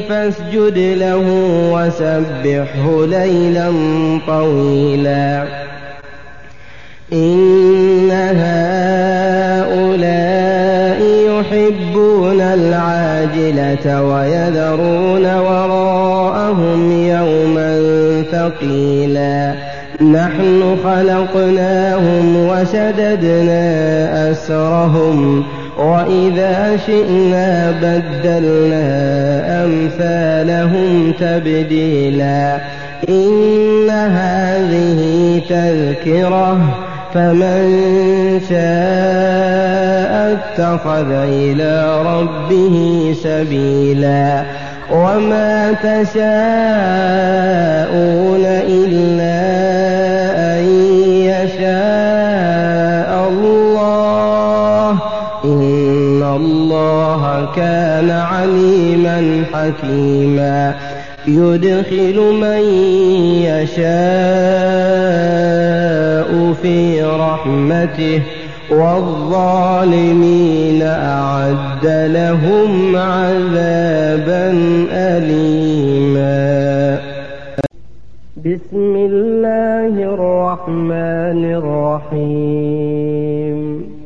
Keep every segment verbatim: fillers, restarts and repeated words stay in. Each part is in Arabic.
فاسجد له وسبحه ليلا طويلا إن هؤلاء يحبون العاجلة ويذرون وراءهم يوما ثقيلا نحن خلقناهم وشددنا أسرهم وإذا شئنا بدلنا أمثالهم تبديلا إن هذه تذكرة فمن شاء اتخذ إلى ربه سبيلا وما تشاءون إلا أن يشاء الله إن الله كان عليما حكيما يدخل من يشاء في رحمته والظالمين أعد لهم عذابا أليما بسم الله الرحمن الرحيم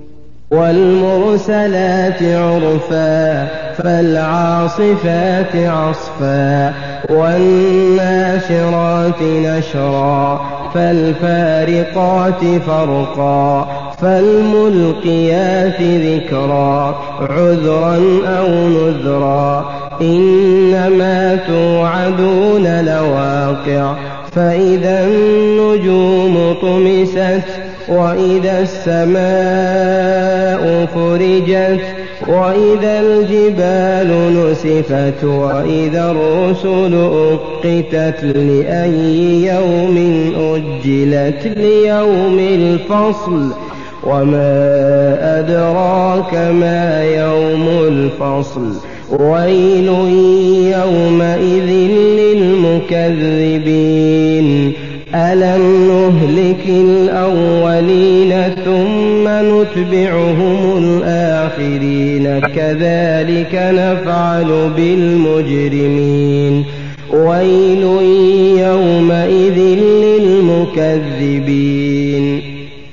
والمرسلات عرفا فالعاصفات عصفا والناشرات نشرا فالفارقات فرقا فالملقيات ذكرا عذرا أو نذرا إنما توعدون لواقع فإذا النجوم طمست وإذا السماء فرجت وإذا الجبال نسفت وإذا الرسل أقتت لأي يوم أجلت ليوم الفصل وما أدراك ما يوم الفصل ويل يومئذ للمكذبين ألم نهلك الأولين ثم نتبعهم الآخرين كذلك نفعل بالمجرمين ويل يومئذ للمكذبين